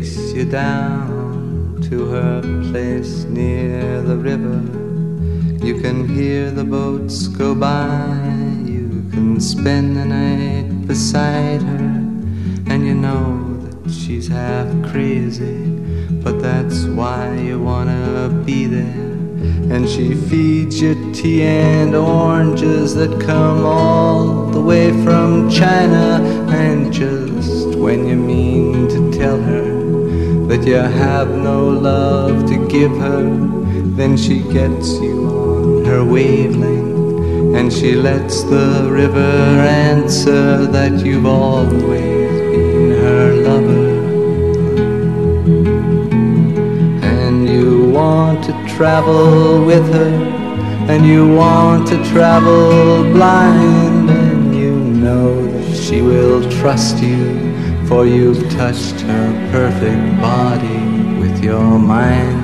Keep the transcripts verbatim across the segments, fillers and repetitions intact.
takes you down to her place near the river. You can hear the boats go by, you can spend the night beside her, and you know that she's half crazy, but that's why you wanna be there. And she feeds you tea and oranges that come all the way from China. And just when you mean to tell her that you have no love to give her, then she gets you on her wavelength, and she lets the river answer that you've always been her lover. And you want to travel with her, and you want to travel blind, and you know that she will trust you, for you've touched her perfect body with your mind.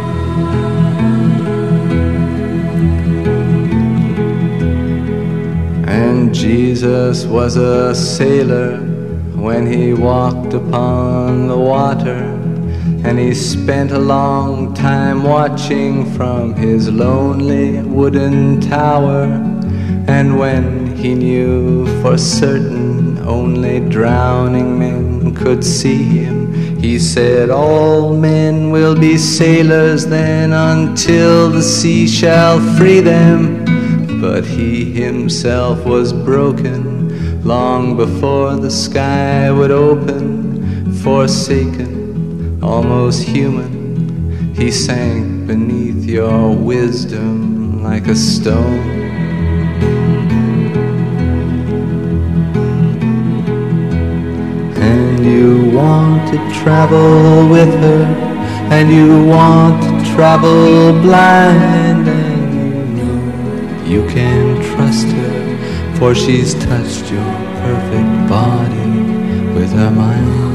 And Jesus was a sailor when he walked upon the water, and he spent a long time watching from his lonely wooden tower. And when he knew for certain only drowning men could see him, he said, all men will be sailors then until the sea shall free them. But he himself was broken long before the sky would open. Forsaken, almost human, he sank beneath your wisdom like a stone. And you want to travel with her, and you want to travel blind, and you know you can trust her, for she's touched your perfect body with her mind.